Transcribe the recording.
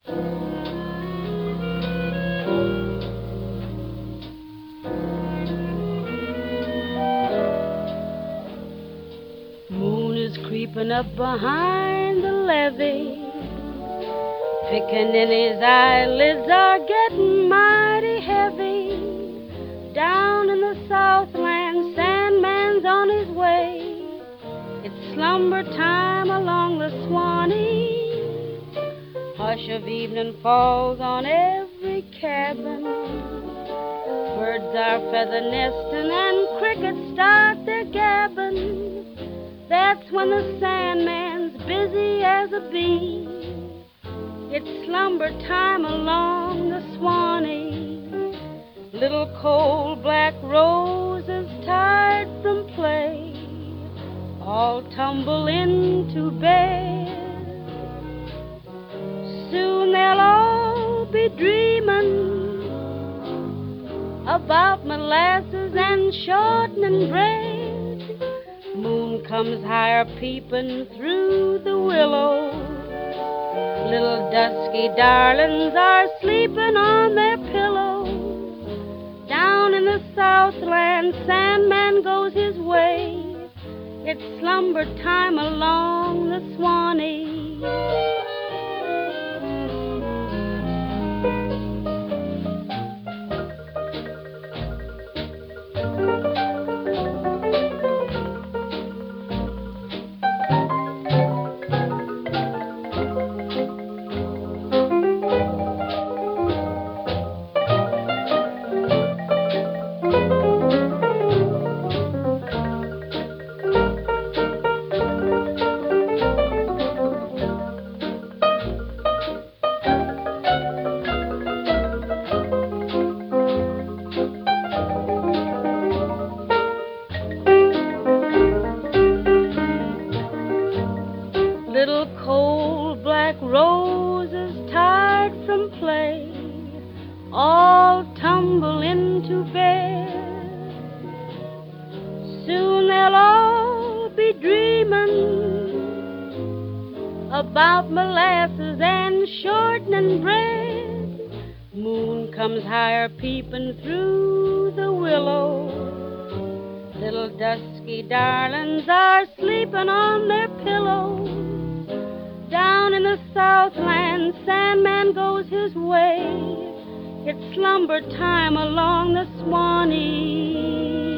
Moon is creeping up behind the levee. Picking in his eyelids are getting mighty heavy. Down in the Southland, Sandman's on his way. It's slumber time along the Swanee. Hush of evening falls on every cabin. Birds are feather nesting and crickets start their gabbing. That's when the Sandman's busy as a bee. It's slumber time along the Swanee. Little cold black roses tired from play all tumble into bed. Soon they'll all be dreaming about molasses and shortening bread. Moon comes higher peeping through the willows. Little dusky darlings are sleeping on their pillows. Down in the Southland, Sandman goes his way. It's slumber time along the Swanee. Little cold black roses tired from play all tumble into bed. Soon they'll all be dreaming about molasses and shortening bread. Moon comes higher peeping through the willows. Little dusky darlings are sleeping on their pillows. Down in the Southland, Sandman goes his way. It's slumber time along the Swanee.